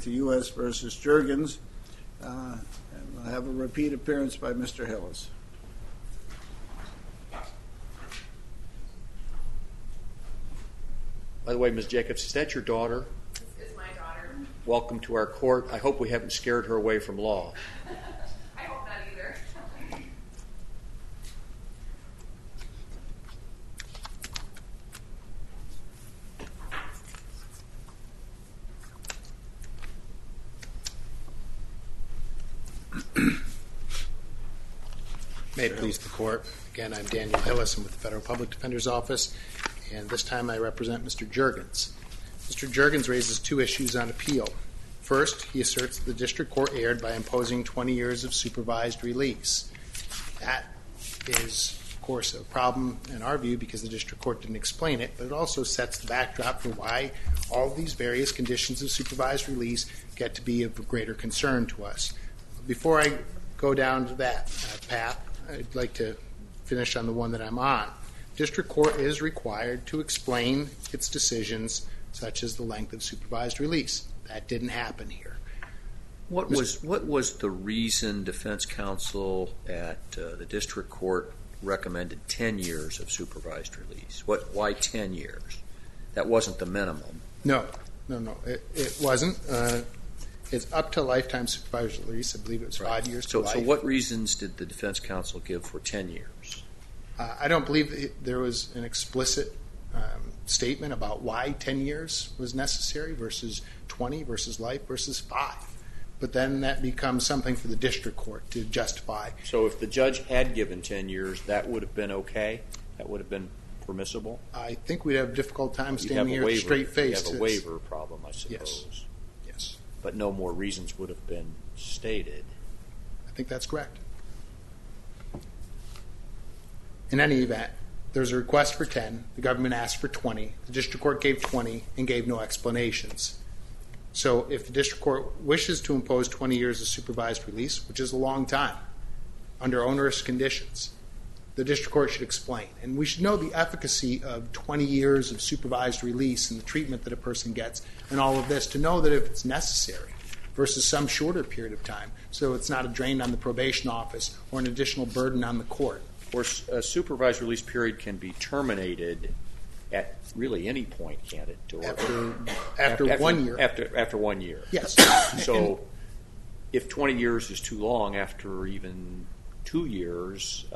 to U.S. versus Juergens. And we'll have a repeat appearance by Mr. Hillis. By the way, Ms. Jacobs, is that your daughter? This is my daughter. Welcome to our court. I hope we haven't scared her away from law. I hope not either. May it please the court. Again, I'm Daniel Hillis. I'm with the Federal Public Defender's Office, and this time I represent Mr. Juergens. Mr. Juergens raises two issues on appeal. First, he asserts the district court erred by imposing 20 years of supervised release. That is, of course, a problem in our view because the district court didn't explain it, but it also sets the backdrop for why all of these various conditions of supervised release get to be of greater concern to us. Before I go down to that path, I'd like to finish on the one that I'm on. District court is required to explain its decisions, such as the length of supervised release. That didn't happen here. What was the reason defense counsel at the district court recommended 10 years of supervised release? Why 10 years? That wasn't the minimum. No, it wasn't. It's up to lifetime supervised release. I believe it was 5 years to life. So what reasons did the defense counsel give for 10 years? I don't believe there was an explicit statement about why 10 years was necessary versus 20 versus life versus 5. But then that becomes something for the district court to justify. So if the judge had given 10 years, that would have been okay? That would have been permissible? I think we'd have a difficult time standing here with a straight face. You'd have a waiver problem, I suppose. Yes. But no more reasons would have been stated. I think that's correct. In any event, there's a request for 10. The government asked for 20. The district court gave 20 and gave no explanations. So if the district court wishes to impose 20 years of supervised release, which is a long time, under onerous conditions, the district court should explain. And we should know the efficacy of 20 years of supervised release and the treatment that a person gets and all of this to know that if it's necessary versus some shorter period of time, so it's not a drain on the probation office or an additional burden on the court. Or a supervised release period can be terminated at really any point, can't it? After 1 year. After 1 year. Yes. So if 20 years is too long, after even 2 years,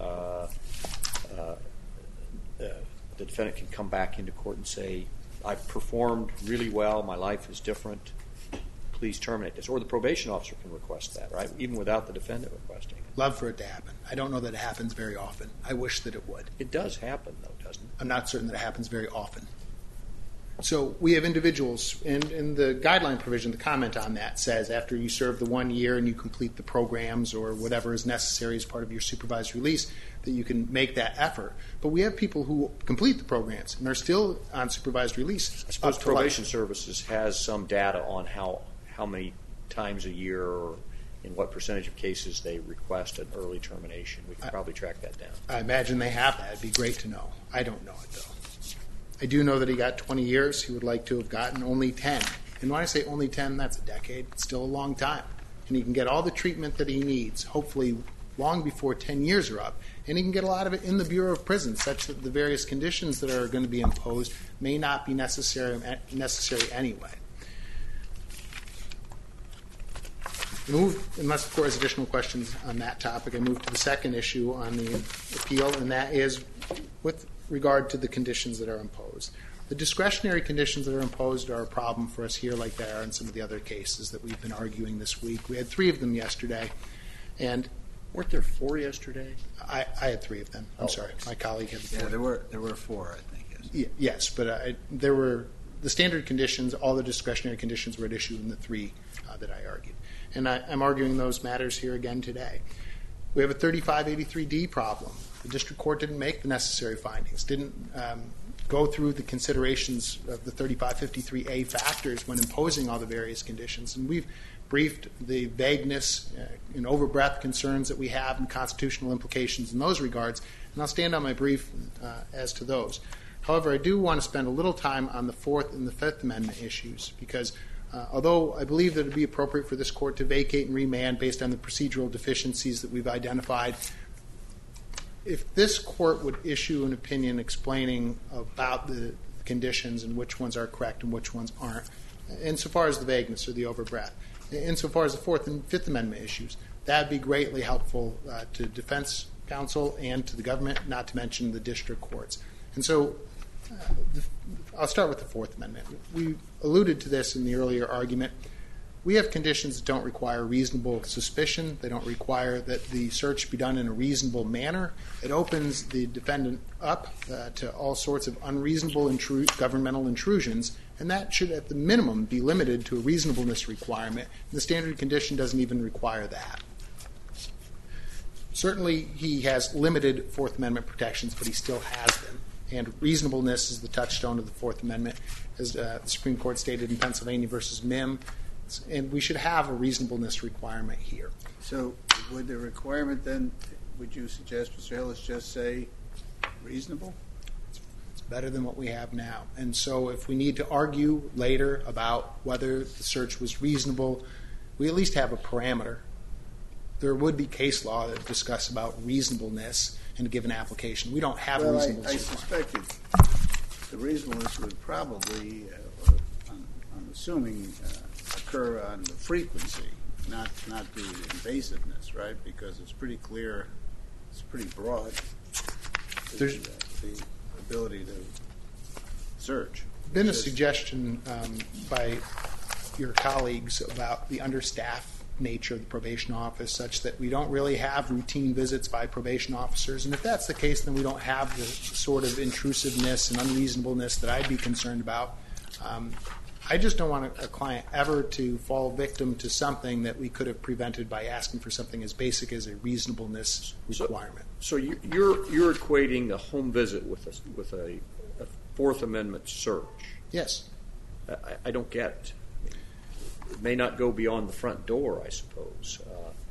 the defendant can come back into court and say, I've performed really well, my life is different, please terminate this. Or the probation officer can request that, right? Even without the defendant requesting it. Love for it to happen. I don't know that it happens very often. I wish that it would. It does happen, though, doesn't it? I'm not certain that it happens very often. So we have individuals, and in the guideline provision, the comment on that says after you serve the 1 year and you complete the programs or whatever is necessary as part of your supervised release, that you can make that effort. But we have people who complete the programs and are still on supervised release. I suppose probation services has some data on how many times a year or in what percentage of cases they request an early termination. We can probably track that down. I imagine they have that. It'd be great to know. I don't know it, though. I do know that he got 20 years. He would like to have gotten only 10. And when I say only 10, that's a decade. It's still a long time. And he can get all the treatment that he needs, hopefully long before 10 years are up. And he can get a lot of it in the Bureau of Prisons, such that the various conditions that are going to be imposed may not be necessary anyway. Unless, of course, additional questions on that topic, I move to the second issue on the appeal, and that is with regard to the conditions that are imposed. The discretionary conditions that are imposed are a problem for us here like they are in some of the other cases that we've been arguing this week. We had 3 of them yesterday. And weren't there 4 yesterday? I had 3 of them. I'm sorry. My colleague had 4. Yeah, there were 4, I think. Yes, but there were the standard conditions, all the discretionary conditions were at issue in the 3 that I argued. And I'm arguing those matters here again today. We have a 3583D problem. The district court didn't make the necessary findings, didn't go through the considerations of the 3553A factors when imposing all the various conditions. And we've briefed the vagueness and overbreadth concerns that we have and constitutional implications in those regards. And I'll stand on my brief as to those. However, I do want to spend a little time on the 4th and the 5th Amendment issues because Although I believe that it would be appropriate for this court to vacate and remand based on the procedural deficiencies that we've identified, if this court would issue an opinion explaining about the conditions and which ones are correct and which ones aren't, insofar as the vagueness or the overbreadth, insofar as the Fourth and Fifth Amendment issues, that would be greatly helpful to defense counsel and to the government, not to mention the district courts. And so I'll start with the Fourth Amendment. We alluded to this in the earlier argument. We have conditions that don't require reasonable suspicion. They don't require that the search be done in a reasonable manner. It opens the defendant up to all sorts of unreasonable governmental intrusions, and that should at the minimum be limited to a reasonableness requirement. The standard condition doesn't even require that. Certainly he has limited Fourth Amendment protections, but he still has them. And reasonableness is the touchstone of the Fourth Amendment, as the Supreme Court stated in Pennsylvania versus Mim. And we should have a reasonableness requirement here. So would the requirement then, would you suggest, Mr. Hillis, just say reasonable? It's better than what we have now. And so if we need to argue later about whether the search was reasonable, we at least have a parameter. There would be case law that discuss about reasonableness in a given application. We don't have a reasonableness I requirement. suspected the reasonableness would probably, I'm assuming, occur on the frequency, not the invasiveness, right? Because it's pretty clear, it's pretty broad, the ability to search. There's been a suggestion by your colleagues about the understaffed nature of the probation office, such that we don't really have routine visits by probation officers. And if that's the case, then we don't have the sort of intrusiveness and unreasonableness that I'd be concerned about. I just don't want a client ever to fall victim to something that we could have prevented by asking for something as basic as a reasonableness requirement. So you're equating a home visit with a Fourth Amendment search. Yes. I don't get it. It may not go beyond the front door, I suppose.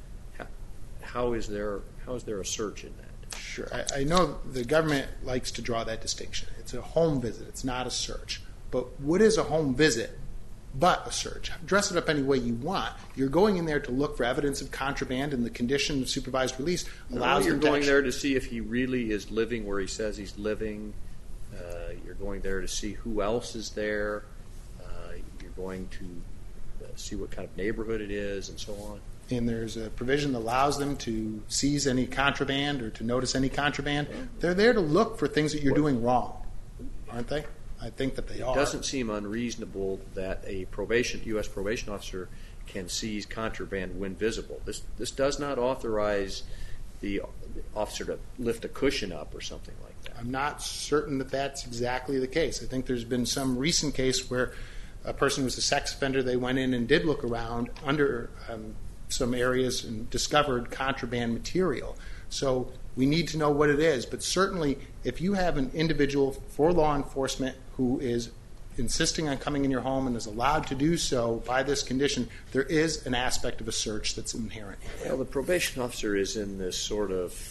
How is there a search in that? Sure. I know the government likes to draw that distinction. It's a home visit. It's not a search. But what is a home visit but a search? Dress it up any way you want. You're going in there to look for evidence of contraband, and the condition of supervised release allows you're protection. going there to see if he really is living where he says he's living. You're going there to see who else is there. You're going to see what kind of neighborhood it is, and so on. And there's a provision that allows them to seize any contraband or to notice any contraband. They're there to look for things that you're doing wrong, aren't they? I think that they are. It doesn't seem unreasonable that a U.S. probation officer can seize contraband when visible. This does not authorize the officer to lift a cushion up or something like that. I'm not certain that that's exactly the case. I think there's been some recent case where a person was a sex offender. They went in and did look around under some areas and discovered contraband material. So we need to know what it is. But certainly, if you have an individual for law enforcement who is insisting on coming in your home and is allowed to do so by this condition, there is an aspect of a search that's inherent. Well, the probation officer is in this sort of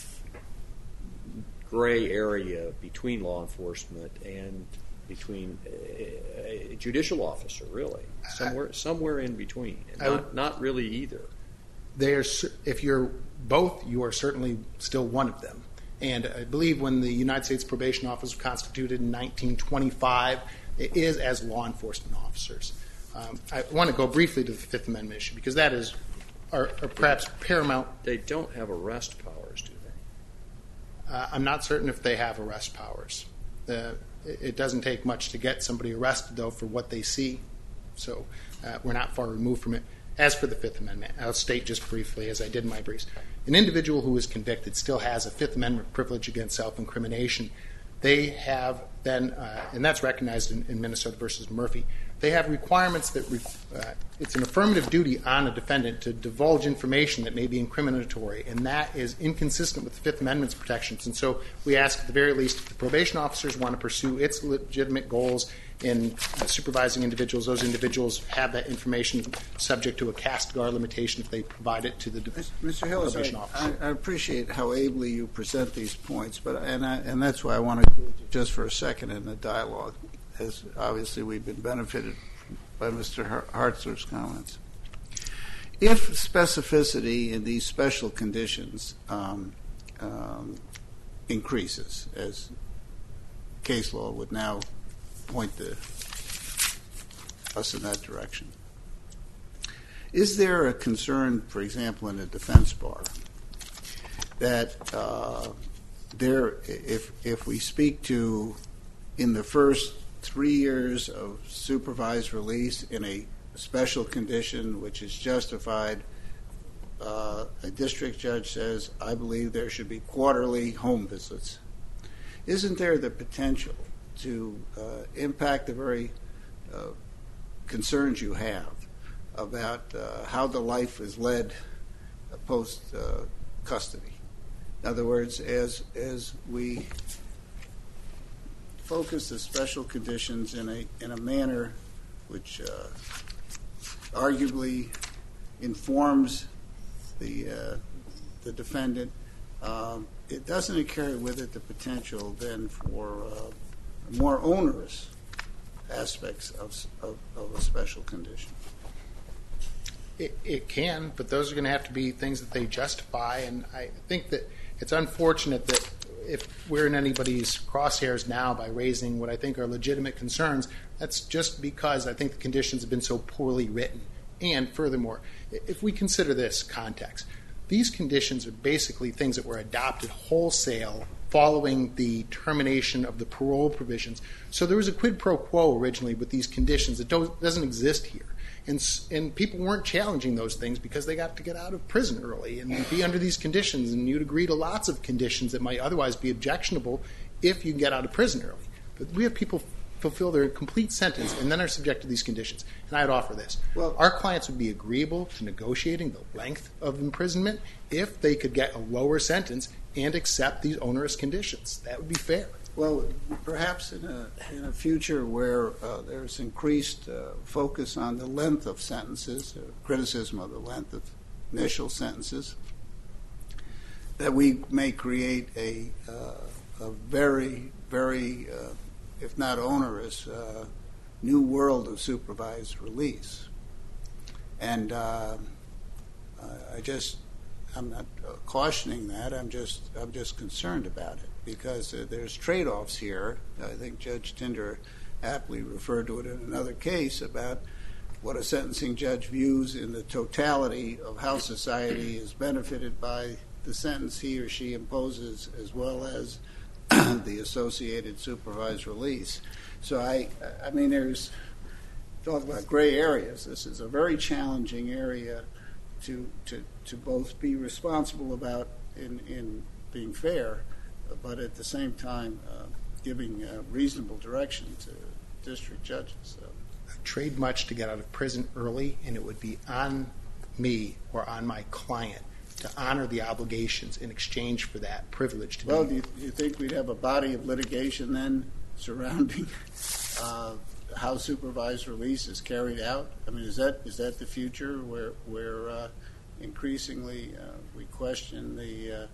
gray area between law enforcement and between a judicial officer, really, somewhere in between, and not really either. If you're both, you are certainly still one of them. And I believe when the United States Probation Office was constituted in 1925, it is as law enforcement officers. I want to go briefly to the Fifth Amendment issue, because that is are perhaps paramount. They don't have arrest powers, do they? I'm not certain if they have arrest powers. It doesn't take much to get somebody arrested, though, for what they see. So we're not far removed from it. As for the Fifth Amendment, I'll state just briefly, as I did in my briefs, an individual who is convicted still has a Fifth Amendment privilege against self-incrimination. They have then, and that's recognized in Minnesota versus Murphy, they have requirements that it's an affirmative duty on a defendant to divulge information that may be incriminatory, and that is inconsistent with the Fifth Amendment's protections. And so we ask, at the very least, if the probation officers want to pursue its legitimate goals in supervising individuals, those individuals have that information subject to a cast-guard limitation if they provide it to the Mr. Hillis, probation officer. I appreciate how ably you present these points, but and that's why I want to just for a second in the dialogue, as obviously we've been benefited by Mr. Hartzler's comments. If specificity in these special conditions increases, as case law would now point us in that direction, is there a concern, for example, in a defense bar, that if we speak to in the first 3 years of supervised release in a special condition which is justified, a district judge says, I believe there should be quarterly home visits. Isn't there the potential to impact the very concerns you have about how the life is led post-custody? In other words, as we focus the special conditions in a manner which arguably informs the defendant, it doesn't carry with it the potential then for more onerous aspects of a special condition. It can, but those are going to have to be things that they justify, and I think that it's unfortunate that if we're in anybody's crosshairs now by raising what I think are legitimate concerns, that's just because I think the conditions have been so poorly written. And furthermore, if we consider this context, these conditions are basically things that were adopted wholesale following the termination of the parole provisions. So there was a quid pro quo originally with these conditions that doesn't exist here. And people weren't challenging those things because they got to get out of prison early and be under these conditions. And you'd agree to lots of conditions that might otherwise be objectionable if you can get out of prison early. But we have people fulfill their complete sentence and then are subject to these conditions. And I'd offer this. Well, our clients would be agreeable to negotiating the length of imprisonment if they could get a lower sentence and accept these onerous conditions. That would be fair. Well, perhaps in a future where there's increased focus on the length of sentences, criticism of the length of initial sentences, that we may create a very, very, if not onerous, new world of supervised release. And I'm not cautioning that. I'm just concerned about it because there's trade-offs here. I think Judge Tinder aptly referred to it in another case about what a sentencing judge views in the totality of how society is benefited by the sentence he or she imposes, as well as the associated supervised release. So I mean, there's talk about gray areas. This is a very challenging area to both be responsible about in being fair, but at the same time giving reasonable direction to district judges. So. I'd trade much to get out of prison early, and it would be on me or on my client to honor the obligations in exchange for that privilege. Well, do you think we'd have a body of litigation then surrounding how supervised release is carried out? I mean, is that the future where increasingly we question the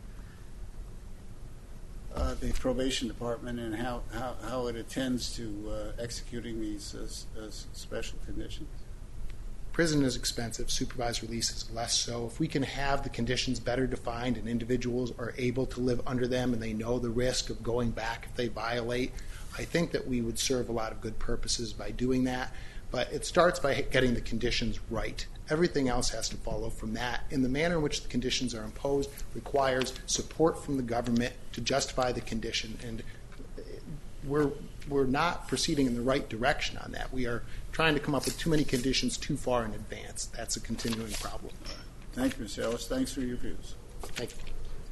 probation department and how it attends to executing these special conditions? Prison is expensive. Supervised release is less so. If we can have the conditions better defined and individuals are able to live under them and they know the risk of going back if they violate, I think that we would serve a lot of good purposes by doing that. But it starts by getting the conditions right. Everything else has to follow from that. And the manner in which the conditions are imposed requires support from the government to justify the condition. And we're not proceeding in the right direction on that. We are trying to come up with too many conditions too far in advance. That's a continuing problem. Thank you, Mr. Ellis. Thanks for your views. Thank you.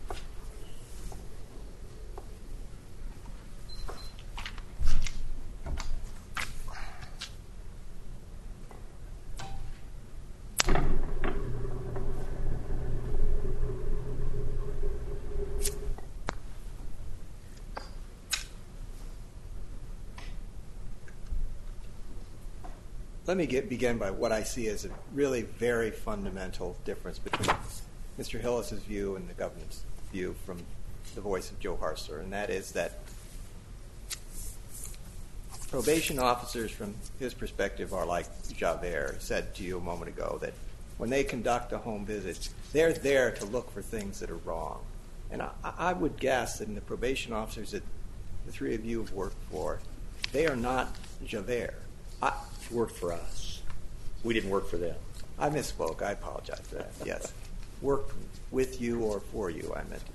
Let me begin by what I see as a really very fundamental difference between Mr. Hillis's view and the government's view from the voice of Joe Hartzler, and that is that probation officers, from his perspective, are like Javert said to you a moment ago, that when they conduct a home visit, they're there to look for things that are wrong. And I would guess that in the probation officers that the three of you have worked for, they are not Javert. Worked for us. We didn't work for them. I misspoke. I apologize for that. Yes. Worked with you or for you, I meant.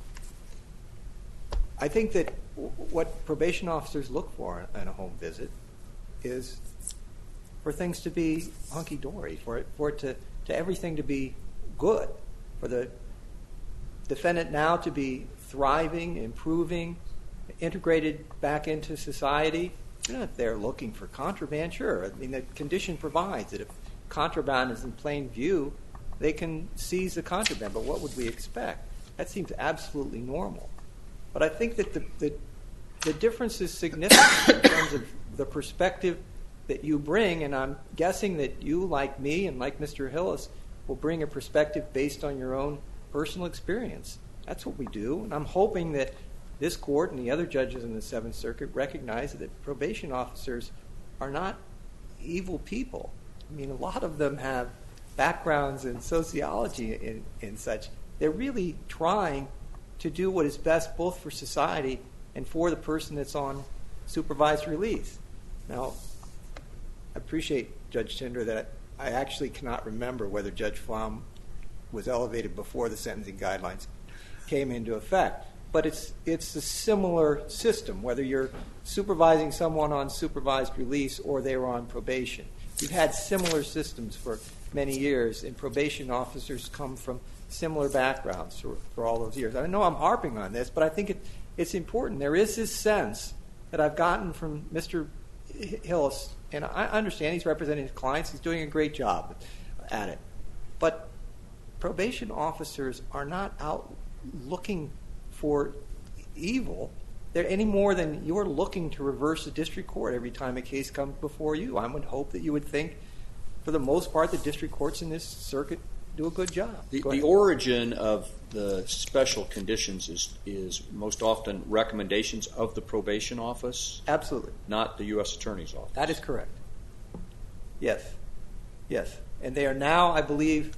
I think that what probation officers look for in a home visit is for things to be hunky-dory, for it to everything to be good, for the defendant now to be thriving, improving, integrated back into society. If they're looking for contraband, sure. I mean, the condition provides that if contraband is in plain view, they can seize the contraband. But what would we expect? That seems absolutely normal. But I think that the difference is significant in terms of the perspective that you bring, and I'm guessing that you, like me and like Mr. Hillis, will bring a perspective based on your own personal experience. That's what we do, and I'm hoping that this court and the other judges in the Seventh Circuit recognize that probation officers are not evil people. I mean, a lot of them have backgrounds in sociology and such. They're really trying to do what is best both for society and for the person that's on supervised release. Now, I appreciate, Judge Tinder, that I actually cannot remember whether Judge Flom was elevated before the sentencing guidelines came into effect. But it's a similar system, whether you're supervising someone on supervised release or they were on probation. We've had similar systems for many years, and probation officers come from similar backgrounds for all those years. I know I'm harping on this, but I think it's important. There is this sense that I've gotten from Mr. Hillis, and I understand he's representing his clients. He's doing a great job at it. But probation officers are not out looking for evil. They're any more than you're looking to reverse the district court every time a case comes before you. I would hope that you would think, for the most part, the district courts in this circuit do a good job. The origin of the special conditions is most often recommendations of the probation office? Absolutely. Not the U.S. Attorney's Office? That is correct. Yes. Yes. And they are now, I believe,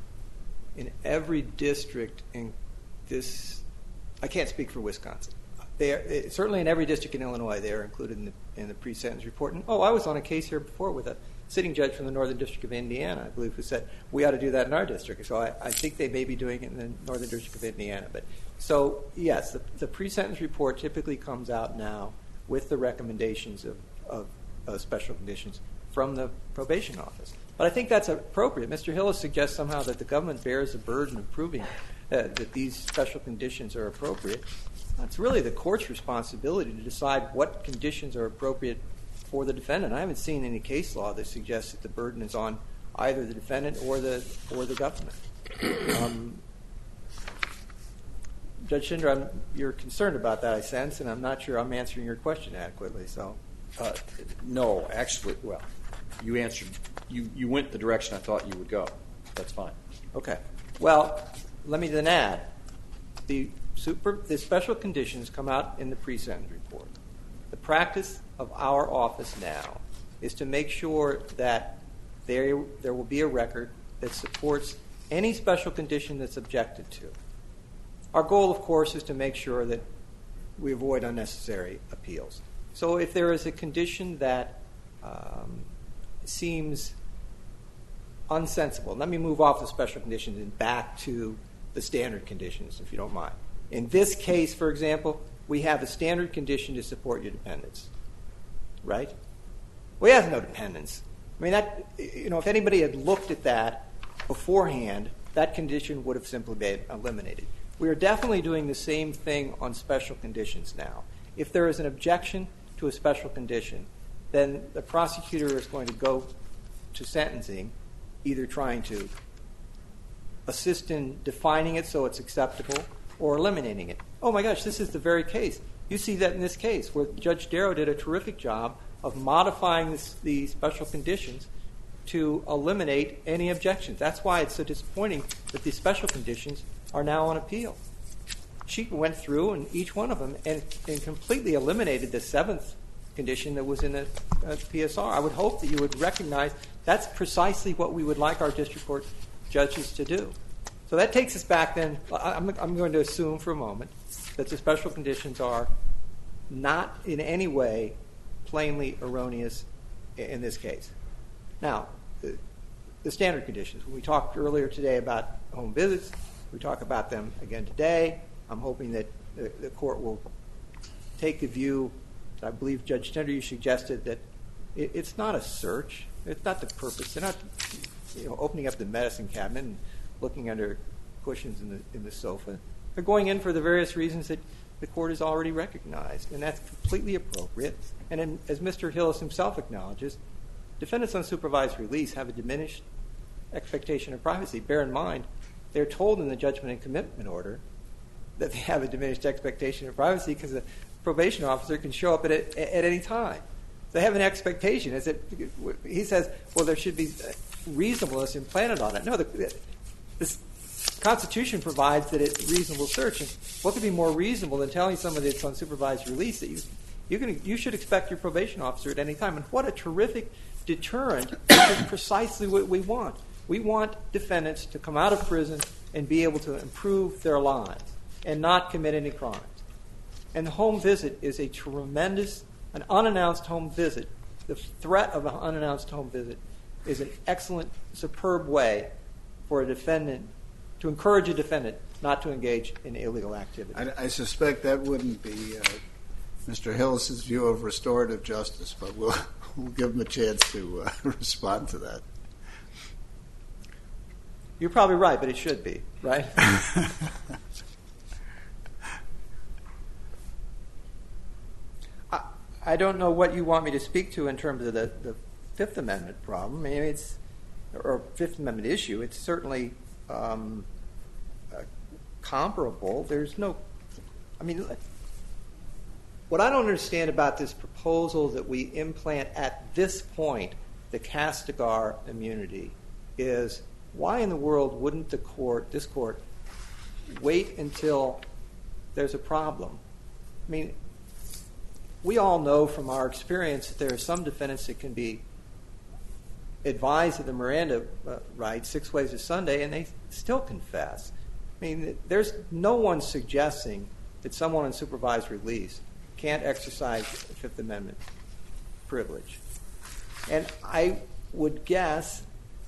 in every district in this. I can't speak for Wisconsin. They are certainly in every district in Illinois. They are included in the pre-sentence report. And, I was on a case here before with a sitting judge from the Northern District of Indiana, I believe, who said we ought to do that in our district. So I think they may be doing it in the Northern District of Indiana. But so yes, the pre-sentence report typically comes out now with the recommendations of special conditions from the probation office. But I think that's appropriate. Mr. Hillis suggests somehow that the government bears the burden of proving that these special conditions are appropriate. It's really the court's responsibility to decide what conditions are appropriate for the defendant. I haven't seen any case law that suggests that the burden is on either the defendant or the government. Judge Schindler, you're concerned about that, I sense, and I'm not sure I'm answering your question adequately. So, no, actually, well, you answered. You went the direction I thought you would go. That's fine. Okay. Well, let me then add the special conditions come out in the pre-sentence report. The practice of our office now is to make sure that there will be a record that supports any special condition that's objected to. Our goal, of course, is to make sure that we avoid unnecessary appeals. So if there is a condition that seems unsensible, let me move off the special conditions and back to the standard conditions, if you don't mind. In this case, for example, we have a standard condition to support your dependents, right? Well, he has no dependents. I mean, if anybody had looked at that beforehand, that condition would have simply been eliminated. We are definitely doing the same thing on special conditions now. If there is an objection to a special condition, then the prosecutor is going to go to sentencing, either trying to assist in defining it so it's acceptable or eliminating it. Oh my gosh, this is the very case. You see that in this case where Judge Darrow did a terrific job of modifying the special conditions to eliminate any objections. That's why it's so disappointing that these special conditions are now on appeal. She went through and each one of them and completely eliminated the seventh condition that was in the PSR. I would hope that you would recognize that's precisely what we would like our district court judges to do. So that takes us back then. I'm going to assume for a moment that the special conditions are not in any way plainly erroneous in this case. Now, the standard conditions. We talked earlier today about home visits. We talk about them again today. I'm hoping that the court will take the view, I believe Judge Tender, you suggested that it's not a search. It's not the purpose. They're not opening up the medicine cabinet and looking under cushions in the sofa. They're going in for the various reasons that the court has already recognized, and that's completely appropriate. And as Mr. Hillis himself acknowledges, defendants on supervised release have a diminished expectation of privacy. Bear in mind, they're told in the judgment and commitment order that they have a diminished expectation of privacy because the probation officer can show up at any time. They have an expectation. He says, well, there should be reasonableness implanted on it. No, the Constitution provides that it's reasonable search. And what could be more reasonable than telling somebody that's on supervised release that you should expect your probation officer at any time? And what a terrific deterrent. Is precisely what we want. We want defendants to come out of prison and be able to improve their lives and not commit any crimes. And the home visit is a tremendous, an unannounced home visit. The threat of an unannounced home visit is an excellent, superb way for a defendant to encourage a defendant not to engage in illegal activity. I suspect that wouldn't be Mr. Hillis's view of restorative justice, but we'll give him a chance to respond to that. You're probably right, but it should be, right? I don't know what you want me to speak to in terms of the Fifth Amendment problem. I mean, or Fifth Amendment issue. It's certainly comparable. There's no, I mean, what I don't understand about this proposal that we implant at this point the Castigar immunity is why in the world wouldn't this court, wait until there's a problem? I mean, we all know from our experience that there are some defendants that can be advised of the Miranda rights 6 ways to Sunday and they still confess. I mean, there's no one suggesting that someone on supervised release can't exercise the Fifth Amendment privilege. And I would guess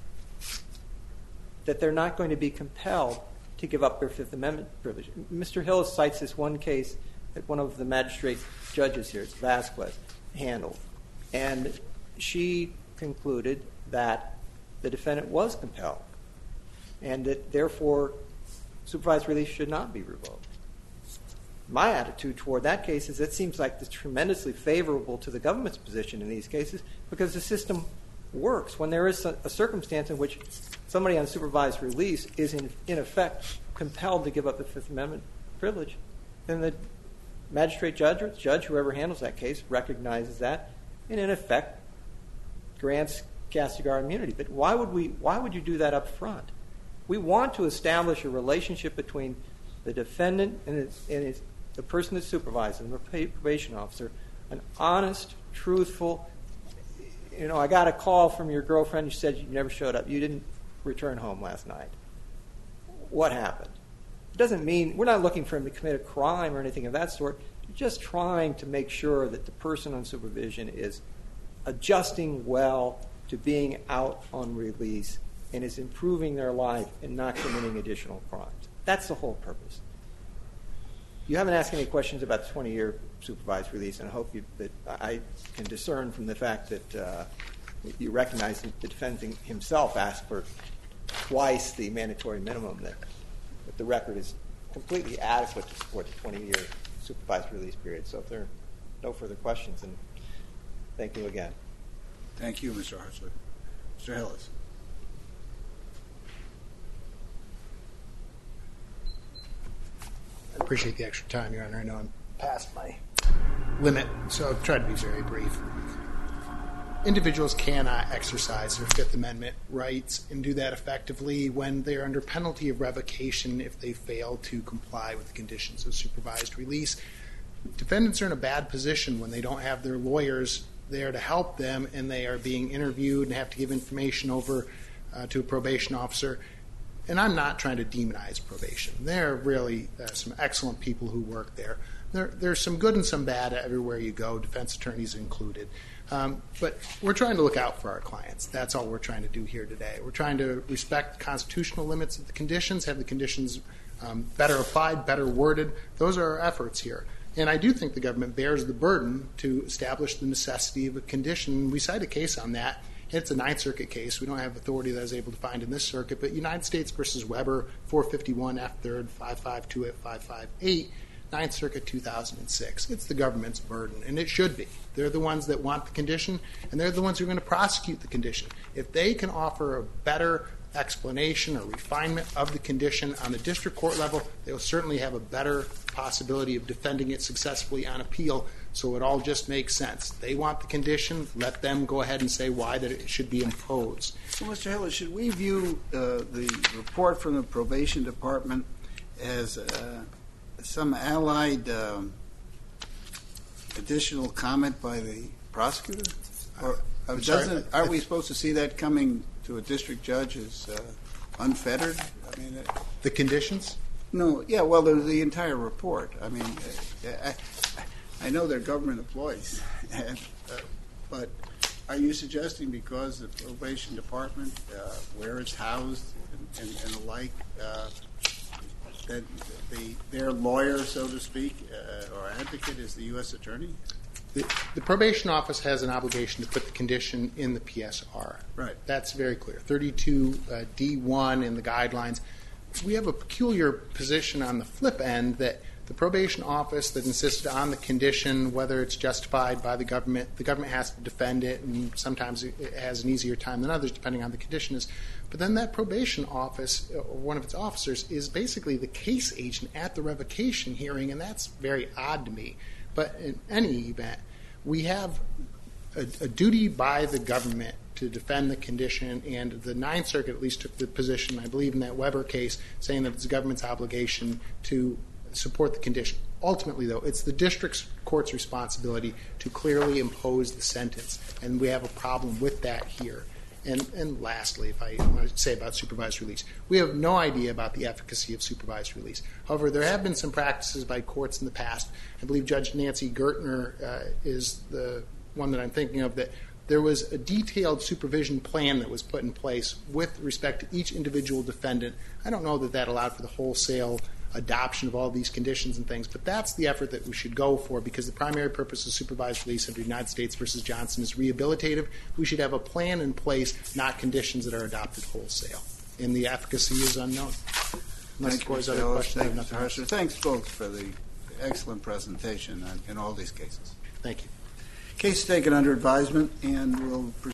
that they're not going to be compelled to give up their Fifth Amendment privilege. Mr. Hillis cites this one case that one of the magistrate judges here, Vasquez, handled. And she concluded that the defendant was compelled and that, therefore, supervised release should not be revoked. My attitude toward that case is it seems like it's tremendously favorable to the government's position in these cases because the system works. When there is a circumstance in which somebody on supervised release is, in effect, compelled to give up the Fifth Amendment privilege, then the magistrate judge or judge, whoever handles that case, recognizes that and, in effect, grants Castigar immunity. But why would you do that up front? We want to establish a relationship between the defendant and the person that's supervising, the probation officer, an honest, truthful, I got a call from your girlfriend. You said you never showed up. You didn't return home last night. What happened? It doesn't mean we're not looking for him to commit a crime or anything of that sort. We're just trying to make sure that the person on supervision is adjusting well to being out on release and is improving their life and not committing additional crimes. That's the whole purpose. You haven't asked any questions about the 20-year supervised release, and I hope that I can discern from the fact that you recognize that the defendant himself asked for twice the mandatory minimum, that the record is completely adequate to support the 20-year supervised release period. So if there are no further questions, then thank you again. Thank you, Mr. Hartzler. Mr. Hillis. I appreciate the extra time, Your Honor. I know I'm past my limit, so I'll try to be very brief. Individuals cannot exercise their Fifth Amendment rights and do that effectively when they're under penalty of revocation if they fail to comply with the conditions of supervised release. defendants are in a bad position when they don't have their lawyers there to help them, and they are being interviewed and have to give information over to a probation officer. And I'm not trying to demonize probation. There are really some excellent people who work there. There's some good and some bad everywhere you go, defense attorneys included. But we're trying to look out for our clients. That's all we're trying to do here today. We're trying to respect constitutional limits of the conditions, have the conditions better applied, better worded. Those are our efforts here. And I do think the government bears the burden to establish the necessity of a condition. We cite a case on that. It's a Ninth Circuit case. We don't have authority that I was able to find in this circuit, but United States versus Weber, 451 F. 3rd, 5528558, Ninth Circuit, 2006. It's the government's burden, and it should be. They're the ones that want the condition, and they're the ones who are going to prosecute the condition. If they can offer a better explanation or refinement of the condition on the district court level, they'll certainly have a better possibility of defending it successfully on appeal, so it all just makes sense. They want the condition, let them go ahead and say why that it should be imposed. Well, Mr. Hillis, should we view the report from the probation department as some allied additional comment by the prosecutor? Or aren't we supposed to see that coming to a district judge as unfettered? I mean, the conditions? No, yeah, well, the entire report. I mean, I know they're government employees, but are you suggesting because the probation department, where it's housed and the like, that their lawyer, so to speak, or advocate is the U.S. attorney? The probation office has an obligation to put the condition in the PSR. Right. That's very clear. 32D1 in the guidelines. We have a peculiar position on the flip end that the probation office that insisted on the condition, whether it's justified by the government has to defend it, and sometimes it has an easier time than others depending on the condition is. But then that probation office, or one of its officers, is basically the case agent at the revocation hearing, and that's very odd to me. But in any event, we have a duty by the government to defend the condition, and the Ninth Circuit at least took the position, I believe in that Weber case, saying that it's the government's obligation to support the condition. Ultimately, though, it's the district court's responsibility to clearly impose the sentence, and we have a problem with that here. And lastly, if I want to say about supervised release, we have no idea about the efficacy of supervised release. However, there have been some practices by courts in the past. I believe Judge Nancy Gertner is the one that I'm thinking of, that there was a detailed supervision plan that was put in place with respect to each individual defendant. I don't know that allowed for the wholesale adoption of all these conditions and things, but that's the effort that we should go for, because the primary purpose of supervised release under United States versus Johnson is rehabilitative. We should have a plan in place, not conditions that are adopted wholesale. And the efficacy is unknown. Unless the court has other questions. Thank you, Mr. Harsher. Thanks both for the excellent presentation in all these cases. Thank you. Case taken under advisement, and we'll proceed.